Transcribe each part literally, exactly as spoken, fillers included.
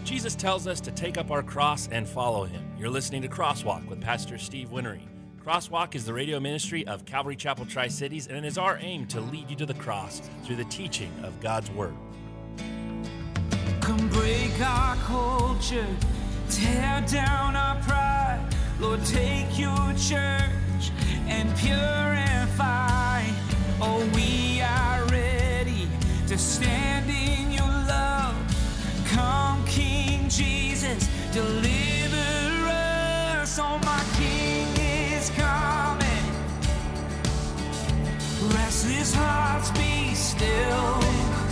Jesus tells us to take up our cross and follow him. You're listening to Crosswalk with Pastor Steve Winnery. Crosswalk is the radio ministry of Calvary Chapel Tri-Cities, and it is our aim to lead you to the cross through the teaching of God's Word. Come break our culture, tear down our pride. Lord, take your church and purify. Oh, we are ready to stand in your love. Come, King Jesus, deliver us. Oh, my King is coming. Restless hearts, be still.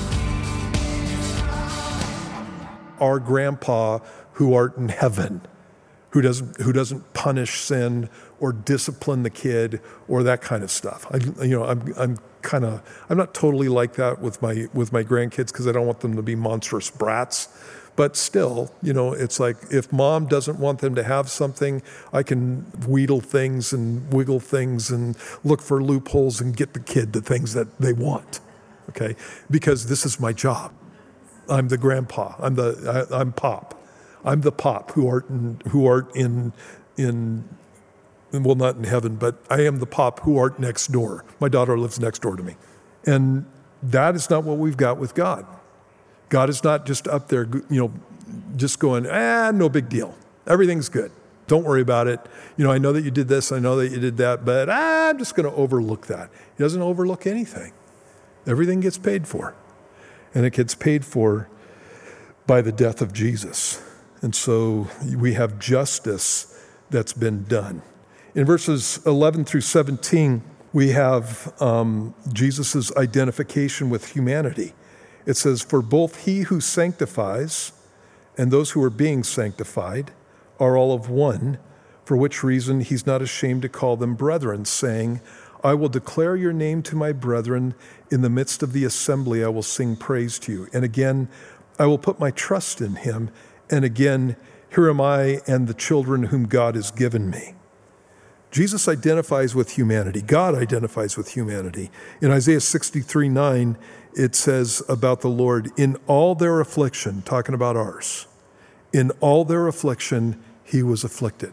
Our grandpa who art in heaven, who doesn't who doesn't punish sin or discipline the kid or that kind of stuff. I, you know, I'm I'm kind of I'm not totally like that with my with my grandkids because I don't want them to be monstrous brats. But still, you know, it's like if mom doesn't want them to have something, I can wheedle things and wiggle things and look for loopholes and get the kid the things that they want. Okay, because this is my job. I'm the grandpa. I'm the I, I'm pop. I'm the pop who art in, who art in in well, not in heaven, but I am the pop who art next door. My daughter lives next door to me, and that is not what we've got with God. God is not just up there, you know, just going, ah, no big deal. Everything's good. Don't worry about it. You know, I know that you did this. I know that you did that, but ah, I'm just going to overlook that. He doesn't overlook anything. Everything gets paid for. And it gets paid for by the death of Jesus. And so we have justice that's been done. In verses eleven through seventeen, we have um, Jesus' identification with humanity. It says, for both he who sanctifies and those who are being sanctified are all of one, for which reason he's not ashamed to call them brethren, saying, I will declare your name to my brethren. In the midst of the assembly, I will sing praise to you. And again, I will put my trust in him. And again, here am I and the children whom God has given me. Jesus identifies with humanity. God identifies with humanity. In Isaiah sixty-three nine, it says about the Lord, in all their affliction, talking about ours, in all their affliction, he was afflicted.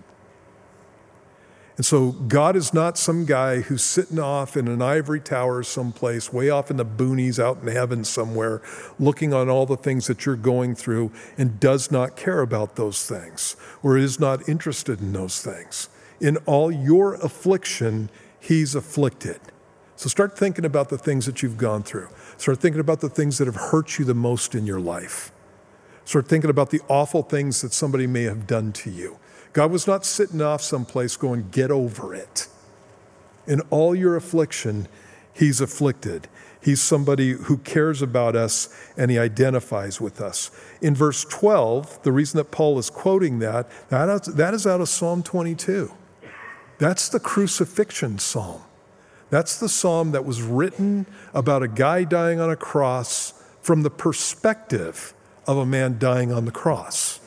And so God is not some guy who's sitting off in an ivory tower someplace, way off in the boonies out in heaven somewhere, looking on all the things that you're going through and does not care about those things or is not interested in those things. In all your affliction, he's afflicted. So start thinking about the things that you've gone through. Start thinking about the things that have hurt you the most in your life. Start thinking about the awful things that somebody may have done to you. God was not sitting off someplace going, get over it. In all your affliction, he's afflicted. He's somebody who cares about us and he identifies with us. In verse twelve, the reason that Paul is quoting that, that is out of Psalm twenty-two. That's the crucifixion psalm. That's the psalm that was written about a guy dying on a cross from the perspective of a man dying on the cross.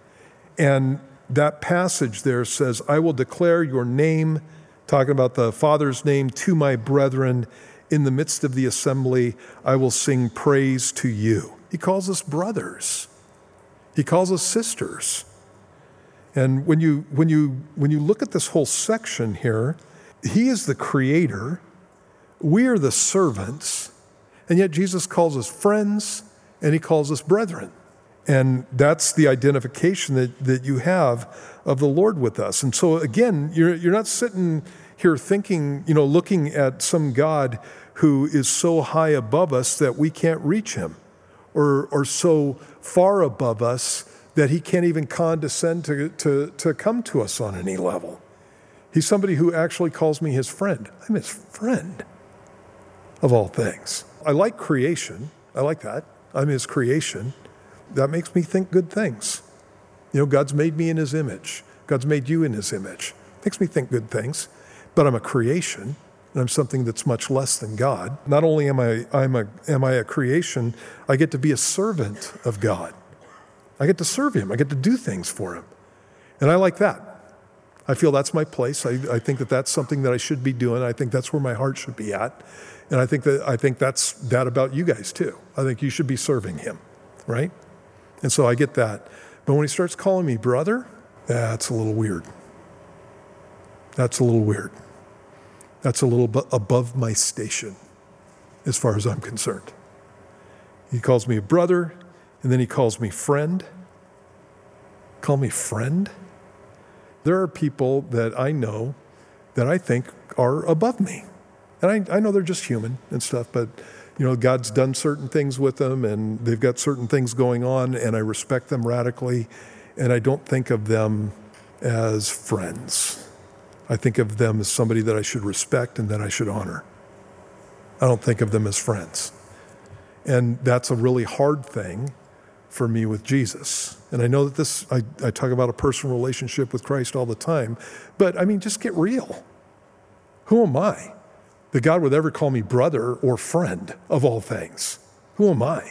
And that passage there says, I will declare your name, talking about the Father's name, to my brethren. In the midst of the assembly, I will sing praise to you. He calls us brothers. He calls us sisters. And when you when you when you look at this whole section here, he is the creator, we are the servants, and yet Jesus calls us friends and he calls us brethren. And that's the identification that, that you have of the Lord with us. And so again, you're you're not sitting here thinking, you know, looking at some God who is so high above us that we can't reach him, or or so far above us that he can't even condescend to, to, to come to us on any level. He's somebody who actually calls me his friend. I'm his friend, of all things. I like creation. I like that. I'm his creation. That makes me think good things. You know, God's made me in his image. God's made you in his image. Makes me think good things. But I'm a creation, and I'm something that's much less than God. Not only am I, I'm a, am I a creation, I get to be a servant of God. I get to serve him. I get to do things for him. And I like that. I feel that's my place. I, I think that that's something that I should be doing. I think that's where my heart should be at. And I think that I think that's that about you guys too. I think you should be serving him, right? And so I get that. But when he starts calling me brother, that's a little weird. That's a little weird. That's a little bit above my station as far as I'm concerned. He calls me a brother, and then he calls me friend. Call me friend? There are people that I know that I think are above me. And I, I know they're just human and stuff, but you know, God's done certain things with them, and they've got certain things going on, and I respect them radically, and I don't think of them as friends. I think of them as somebody that I should respect and that I should honor. I don't think of them as friends. And that's a really hard thing for me with Jesus. And I know that this, I, I talk about a personal relationship with Christ all the time, but I mean, just get real. Who am I that God would ever call me brother or friend of all things? Who am I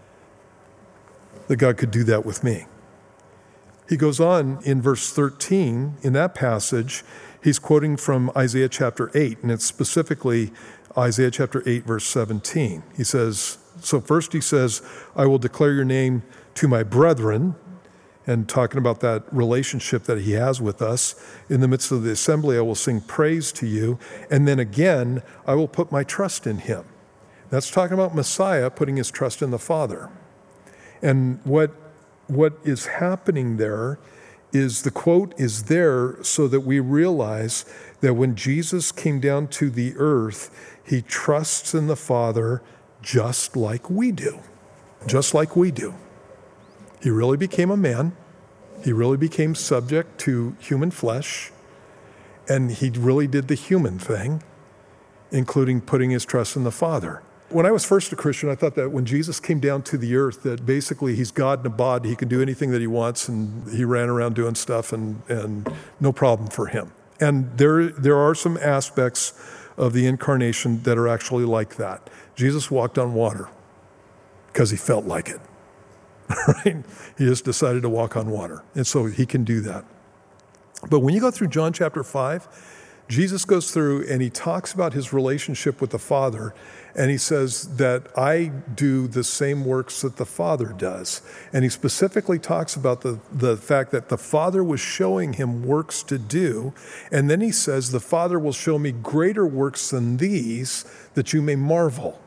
that God could do that with me? He goes on in verse thirteen, in that passage, he's quoting from Isaiah chapter eight, and it's specifically Isaiah chapter eight, verse seventeen. He says, so first he says, I will declare your name to my brethren, and talking about that relationship that he has with us. In the midst of the assembly, I will sing praise to you. And then again, I will put my trust in him. That's talking about Messiah putting his trust in the Father. And what what is happening there is the quote is there so that we realize that when Jesus came down to the earth, he trusts in the Father just like we do. Just like we do. He really became a man. He really became subject to human flesh. And he really did the human thing, including putting his trust in the Father. When I was first a Christian, I thought that when Jesus came down to the earth, that basically he's God in a bod, he can do anything that he wants, and he ran around doing stuff, and, and no problem for him. And there, there are some aspects of the incarnation that are actually like that. Jesus walked on water because he felt like it, right? He just decided to walk on water, and so he can do that. But when you go through John chapter five, Jesus goes through and he talks about his relationship with the Father, and he says that I do the same works that the Father does. And he specifically talks about the, the fact that the Father was showing him works to do, and then he says, the Father will show me greater works than these, that you may marvel.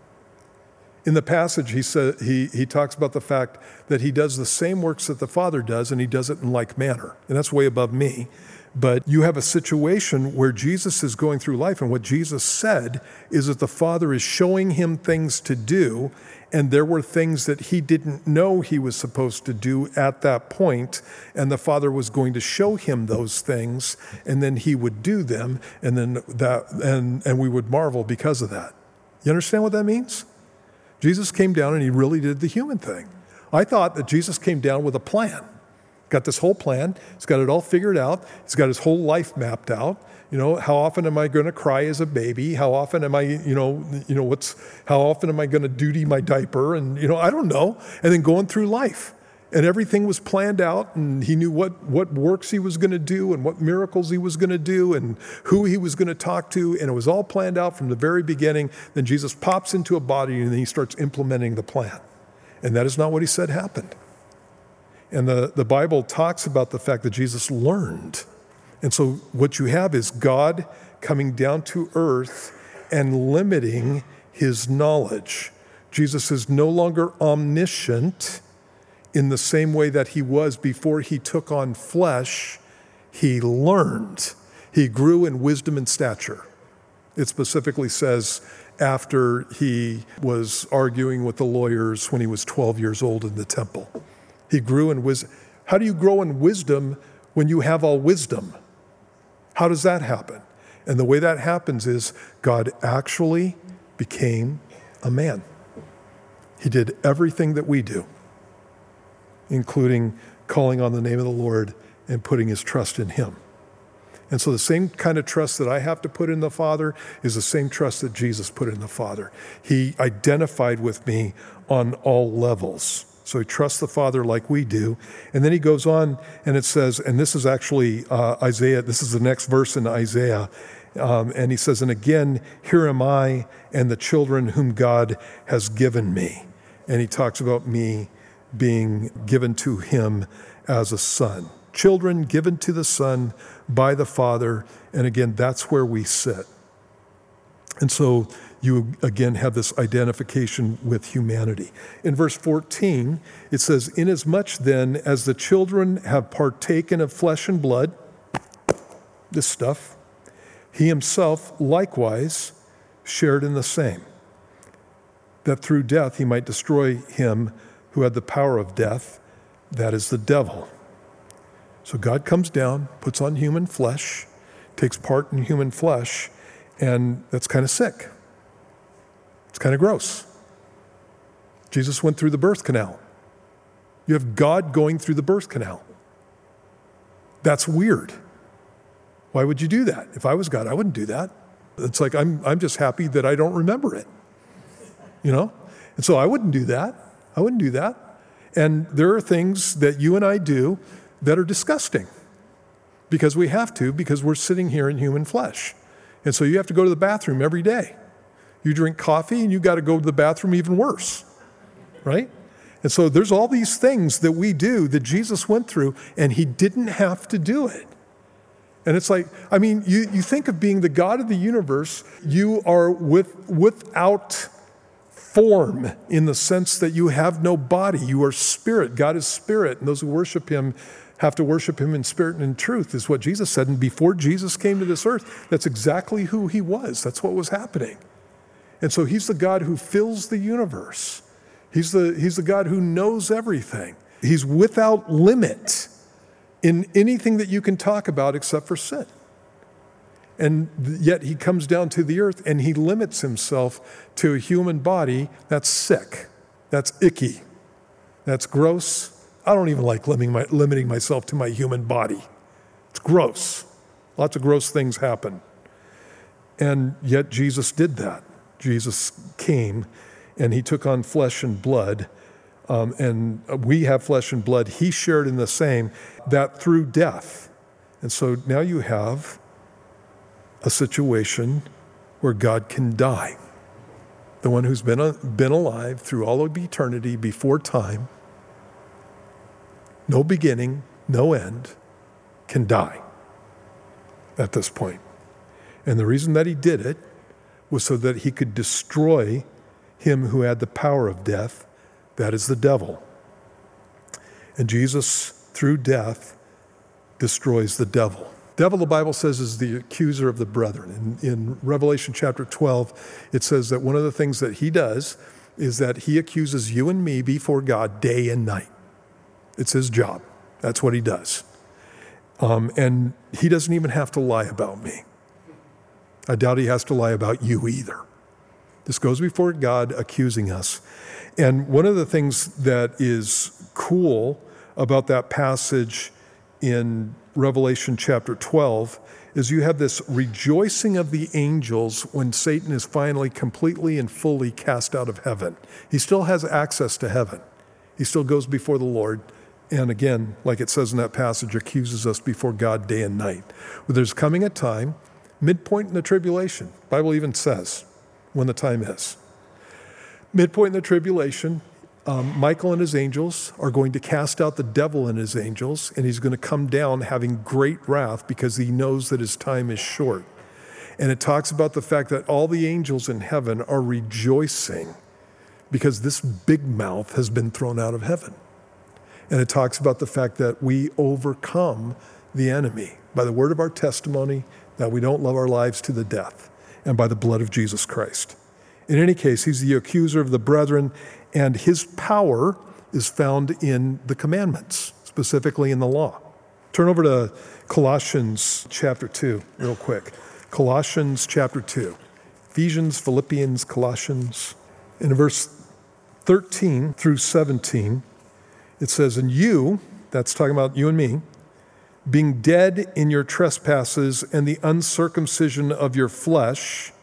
In the passage, he said he, he talks about the fact that he does the same works that the Father does, and he does it in like manner. And that's way above me. But you have a situation where Jesus is going through life, and what Jesus said is that the Father is showing him things to do, and there were things that he didn't know he was supposed to do at that point, and the Father was going to show him those things, and then he would do them, and then that and, and we would marvel because of that. You understand what that means? Jesus came down and he really did the human thing. I thought that Jesus came down with a plan. Got this whole plan. He's got it all figured out. He's got his whole life mapped out. You know, how often am I going to cry as a baby? How often am I, you know, you know, what's, how often am I going to duty my diaper? And, you know, I don't know. And then going through life. And everything was planned out, and he knew what, what works he was going to do and what miracles he was going to do and who he was going to talk to. And it was all planned out from the very beginning. Then Jesus pops into a body, and then he starts implementing the plan. And that is not what he said happened. And the, the Bible talks about the fact that Jesus learned. And so what you have is God coming down to earth and limiting his knowledge. Jesus is no longer omniscient in the same way that he was before he took on flesh. He learned. He grew in wisdom and stature. It specifically says after he was arguing with the lawyers when he was twelve years old in the temple. He grew in wisdom. How do you grow in wisdom when you have all wisdom? How does that happen? And the way that happens is God actually became a man. He did everything that we do, including calling on the name of the Lord and putting his trust in him. And so the same kind of trust that I have to put in the Father is the same trust that Jesus put in the Father. He identified with me on all levels. So he trusts the Father like we do. And then he goes on and it says, and this is actually uh, Isaiah, this is the next verse in Isaiah. Um, and he says, and again, here am I and the children whom God has given me. And he talks about me being given to him as a son. Children given to the Son by the Father. And again, that's where we sit. And so you again have this identification with humanity. In verse fourteen, it says, "Inasmuch then as the children have partaken of flesh and blood," this stuff, "he himself likewise shared in the same, that through death he might destroy him who had the power of death, that is the devil." So God comes down, puts on human flesh, takes part in human flesh, and that's kind of sick. It's kind of gross. Jesus went through the birth canal. You have God going through the birth canal. That's weird. Why would you do that? If I was God, I wouldn't do that. It's like, I'm, I'm just happy that I don't remember it, you know? And so I wouldn't do that. I wouldn't do that. And there are things that you and I do that are disgusting because we have to, because we're sitting here in human flesh. And so you have to go to the bathroom every day. You drink coffee and you got to go to the bathroom even worse, right? And so there's all these things that we do that Jesus went through and he didn't have to do it. And it's like, I mean, you, you think of being the God of the universe, you are with, without form in the sense that you have no body. You are spirit. God is spirit. And those who worship him have to worship him in spirit and in truth, is what Jesus said. And before Jesus came to this earth, that's exactly who he was. That's what was happening. And so he's the God who fills the universe. He's the, he's the God who knows everything. He's without limit in anything that you can talk about except for sin. And yet he comes down to the earth and he limits himself to a human body that's sick, that's icky, that's gross. I don't even like limiting, my, limiting myself to my human body. It's gross. Lots of gross things happen. And yet Jesus did that. Jesus came and he took on flesh and blood. Um, and we have flesh and blood. He shared in the same, that through death. And so now you have a situation where God can die. The one who's been, uh, been alive through all of eternity before time, no beginning, no end, can die at this point. And the reason that he did it was so that he could destroy him who had the power of death, that is the devil. And Jesus, through death, destroys the devil. Devil, the Bible says, is the accuser of the brethren. In, in Revelation chapter twelve, it says that one of the things that he does is that he accuses you and me before God day and night. It's his job. That's what he does. Um, and he doesn't even have to lie about me. I doubt he has to lie about you either. This goes before God accusing us. And one of the things that is cool about that passage in Revelation chapter twelve is you have this rejoicing of the angels when Satan is finally completely and fully cast out of heaven. He still has access to heaven. He still goes before the Lord. And again, like it says in that passage, accuses us before God day and night. Well, there's coming a time, midpoint in the tribulation. The Bible even says when the time is. Midpoint in the tribulation, um, Michael and his angels are going to cast out the devil and his angels, and he's going to come down having great wrath because he knows that his time is short. And it talks about the fact that all the angels in heaven are rejoicing because this big mouth has been thrown out of heaven. And it talks about the fact that we overcome the enemy by the word of our testimony, that we don't love our lives to the death, and by the blood of Jesus Christ. In any case, he's the accuser of the brethren, and his power is found in the commandments, specifically in the law. Turn over to Colossians chapter two real quick. Colossians chapter two. Ephesians, Philippians, Colossians. In verse thirteen through seventeen, it says, "And you," that's talking about you and me, "being dead in your trespasses and the uncircumcision of your flesh,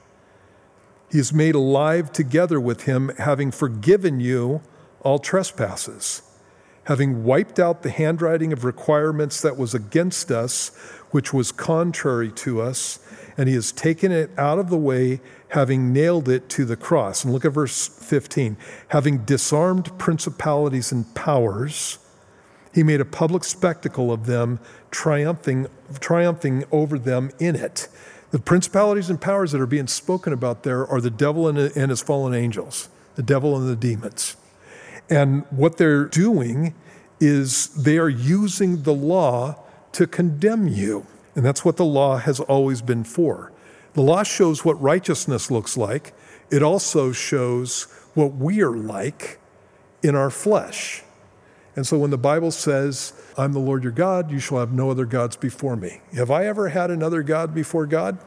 he is made alive together with him, having forgiven you all trespasses, having wiped out the handwriting of requirements that was against us, which was contrary to us, and he has taken it out of the way, having nailed it to the cross. And look at verse fifteen. Having disarmed principalities and powers, he made a public spectacle of them, triumphing, triumphing over them in it. The principalities and powers that are being spoken about there are the devil and, and his fallen angels, the devil and the demons. And what they're doing is they are using the law to condemn you. And that's what the law has always been for. The law shows what righteousness looks like. It also shows what we are like in our flesh. And so when the Bible says, I'm the Lord your God, you shall have no other gods before me. Have I ever had another God before God?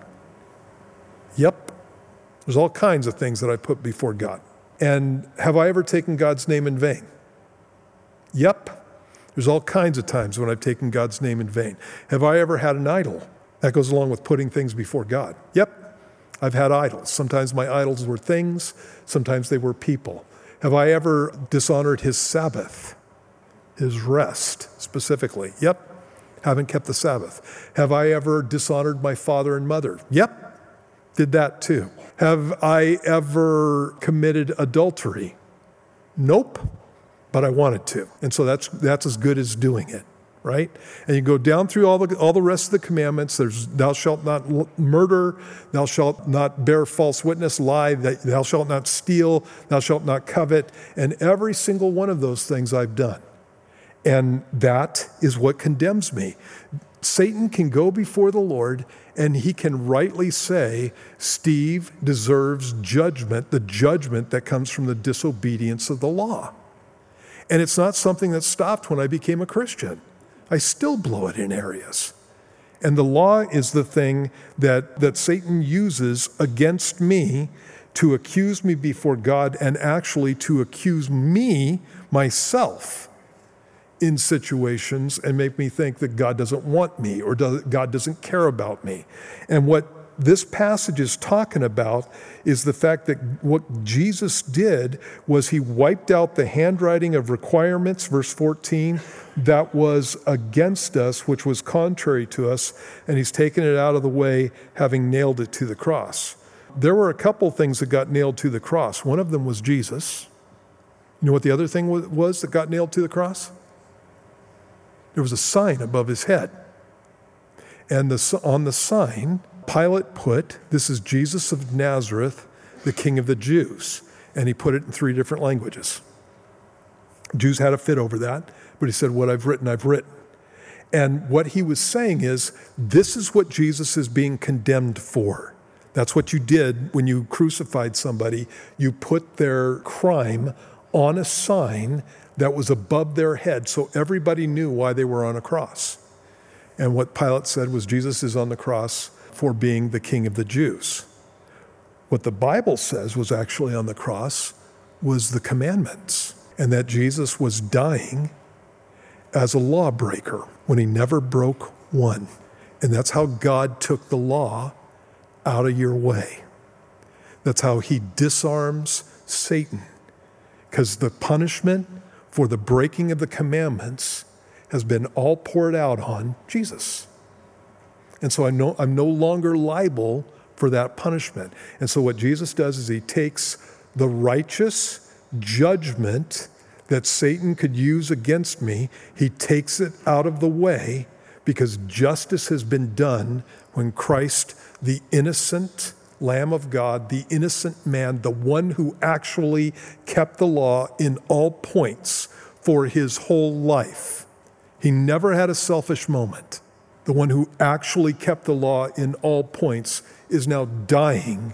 Yep. There's all kinds of things that I put before God. And have I ever taken God's name in vain? Yep. There's all kinds of times when I've taken God's name in vain. Have I ever had an idol? That goes along with putting things before God. Yep. I've had idols. Sometimes my idols were things. Sometimes they were people. Have I ever dishonored his Sabbath? His rest, specifically. Yep. Haven't kept the Sabbath. Have I ever dishonored my father and mother? Yep. Did that too. Have I ever committed adultery? Nope. But I wanted to. And so that's that's as good as doing it, right? And you go down through all the all the rest of the commandments. There's thou shalt not l- murder, thou shalt not bear false witness, lie, thou shalt not steal, thou shalt not covet. And every single one of those things I've done. And that is what condemns me. Satan can go before the Lord and he can rightly say, Steve deserves judgment, the judgment that comes from the disobedience of the law. And it's not something that stopped when I became a Christian. I still blow it in areas. And the law is the thing that, that Satan uses against me to accuse me before God and actually to accuse me, myself, in situations and make me think that God doesn't want me or does, God doesn't care about me. And what this passage is talking about is the fact that what Jesus did was he wiped out the handwriting of requirements, verse fourteen, that was against us, which was contrary to us, and he's taken it out of the way, having nailed it to the cross. There were a couple things that got nailed to the cross. One of them was Jesus. You know what the other thing was that got nailed to the cross? There was a sign above his head. And the, on the sign, Pilate put, this is Jesus of Nazareth, the King of the Jews. And he put it in three different languages. Jews had a fit over that, but he said, what I've written, I've written. And what he was saying is, this is what Jesus is being condemned for. That's what you did when you crucified somebody. You put their crime on a sign that was above their head so everybody knew why they were on a cross. And what Pilate said was Jesus is on the cross for being the King of the Jews. What the Bible says was actually on the cross was the commandments, and that Jesus was dying as a lawbreaker when he never broke one. And that's how God took the law out of your way. That's how he disarms Satan, because the punishment for the breaking of the commandments has been all poured out on Jesus. And so I know I'm no longer liable for that punishment. And so what Jesus does is he takes the righteous judgment that Satan could use against me, he takes it out of the way because justice has been done when Christ, the innocent Lamb of God, the innocent man, the one who actually kept the law in all points for his whole life. He never had a selfish moment. The one who actually kept the law in all points is now dying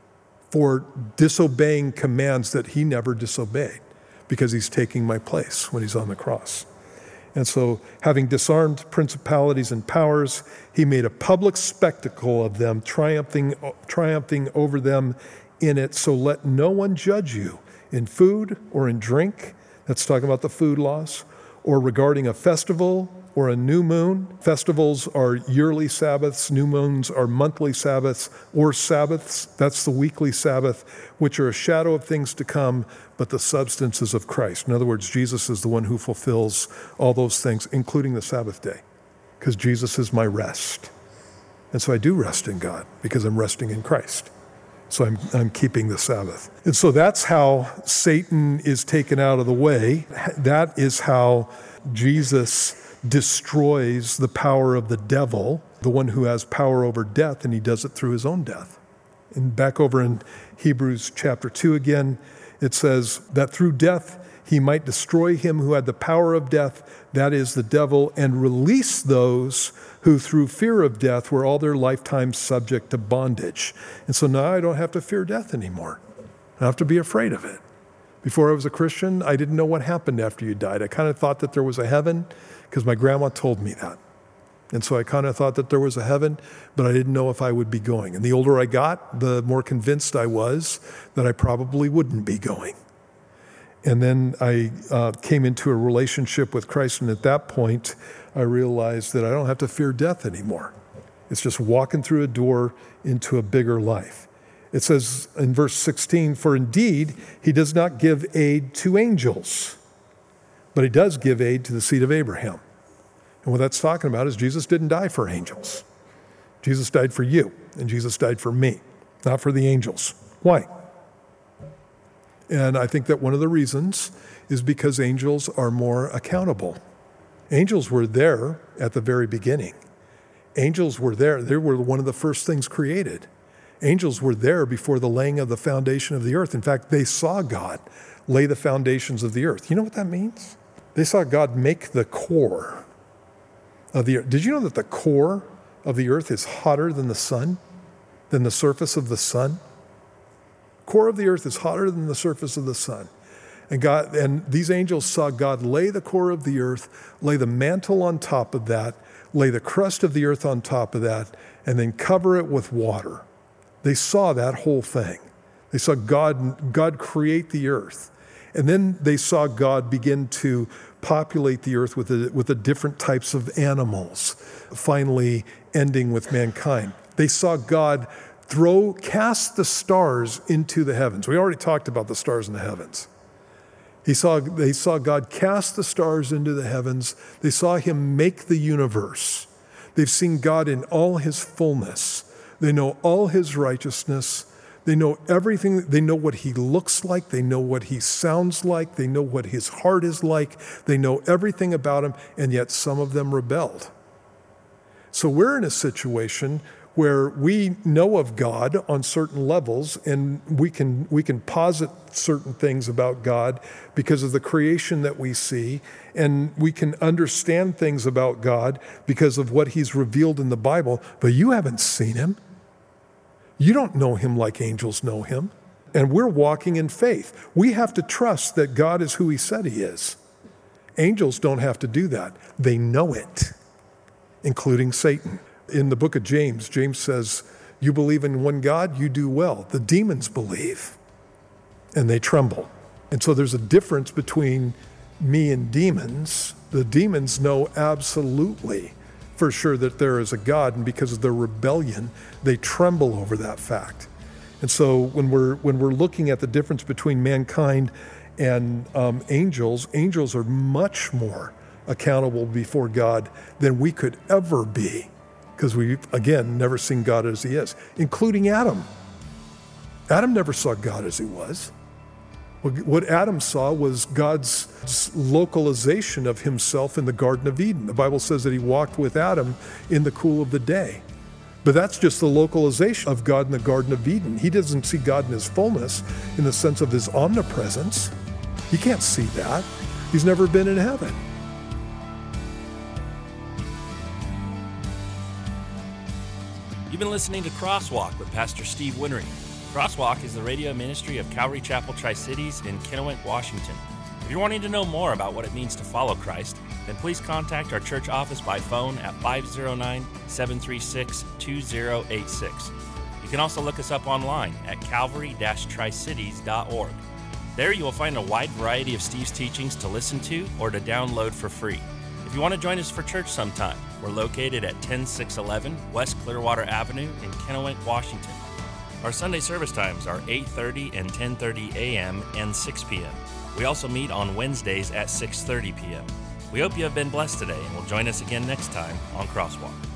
for disobeying commands that he never disobeyed because he's taking my place when he's on the cross. And so, having disarmed principalities and powers, he made a public spectacle of them, triumphing, triumphing over them in it. So let no one judge you in food or in drink. That's talking about the food laws. Or regarding a festival or a new moon. Festivals are yearly Sabbaths. New moons are monthly Sabbaths or Sabbaths. That's the weekly Sabbath, which are a shadow of things to come, but the substance is of Christ. In other words, Jesus is the one who fulfills all those things, including the Sabbath day, because Jesus is my rest. And so I do rest in God because I'm resting in Christ. So I'm, I'm keeping the Sabbath. And so that's how Satan is taken out of the way. That is how Jesus destroys the power of the devil, the one who has power over death, and he does it through his own death. And back over in Hebrews chapter two again, it says that through death he might destroy him who had the power of death, that is the devil, and release those who through fear of death were all their lifetime subject to bondage. And so now I don't have to fear death anymore. I don't have to be afraid of it. Before I was a Christian, I didn't know what happened after you died. I kind of thought that there was a heaven because my grandma told me that. And so I kind of thought that there was a heaven, but I didn't know if I would be going. And the older I got, the more convinced I was that I probably wouldn't be going. And then I uh, came into a relationship with Christ, and at that point, I realized that I don't have to fear death anymore. It's just walking through a door into a bigger life. It says in verse sixteen, for indeed, he does not give aid to angels, but he does give aid to the seed of Abraham. And what that's talking about is Jesus didn't die for angels. Jesus died for you, and Jesus died for me, not for the angels. Why? And I think that one of the reasons is because angels are more accountable. Angels were there at the very beginning. Angels were there. They were one of the first things created. Angels were there before the laying of the foundation of the earth. In fact, they saw God lay the foundations of the earth. You know what that means? They saw God make the core of the earth. Did you know that the core of the earth is hotter than the sun, than the surface of the sun? Core of the earth is hotter than the surface of the sun. And God, and these angels saw God lay the core of the earth, lay the mantle on top of that, lay the crust of the earth on top of that, and then cover it with water. They saw that whole thing. They saw God, God create the earth. And then they saw God begin to populate the earth with the, with the different types of animals, finally ending with mankind. They saw God throw, cast the stars into the heavens. We already talked about the stars in the heavens. He saw, they saw God cast the stars into the heavens. They saw him make the universe. They've seen God in all his fullness. They know all his righteousness. They know everything. They know what he looks like. They know what he sounds like. They know what his heart is like. They know everything about him, and yet some of them rebelled. So we're in a situation where we know of God on certain levels, and we can we can posit certain things about God because of the creation that we see, and we can understand things about God because of what he's revealed in the Bible, but you haven't seen him. You don't know him like angels know him, and we're walking in faith. We have to trust that God is who he said he is. Angels don't have to do that. They know it, including Satan. In the book of James, James says, you believe in one God, you do well. The demons believe, and they tremble. And so there's a difference between me and demons. The demons know absolutely for sure that there is a God, and because of their rebellion, they tremble over that fact. And so when we're when we're looking at the difference between mankind and um, angels, angels are much more accountable before God than we could ever be, because we've, again, never seen God as he is, including Adam. Adam never saw God as he was. What Adam saw was God's localization of himself in the Garden of Eden. The Bible says that he walked with Adam in the cool of the day. But that's just the localization of God in the Garden of Eden. He doesn't see God in his fullness, in the sense of his omnipresence. He can't see that. He's never been in heaven. You've been listening to Crosswalk with Pastor Steve Winnery. Crosswalk is the radio ministry of Calvary Chapel Tri-Cities in Kennewick, Washington. If you're wanting to know more about what it means to follow Christ, then please contact our church office by phone at five oh nine, seven three six, two oh eight six. You can also look us up online at calvary dash tri cities dot org. There you will find a wide variety of Steve's teachings to listen to or to download for free. If you want to join us for church sometime, we're located at ten six eleven West Clearwater Avenue in Kennewick, Washington. Our Sunday service times are eight thirty and ten thirty a.m. and six p.m. We also meet on Wednesdays at six thirty p.m. We hope you have been blessed today, and will join us again next time on Crosswalk.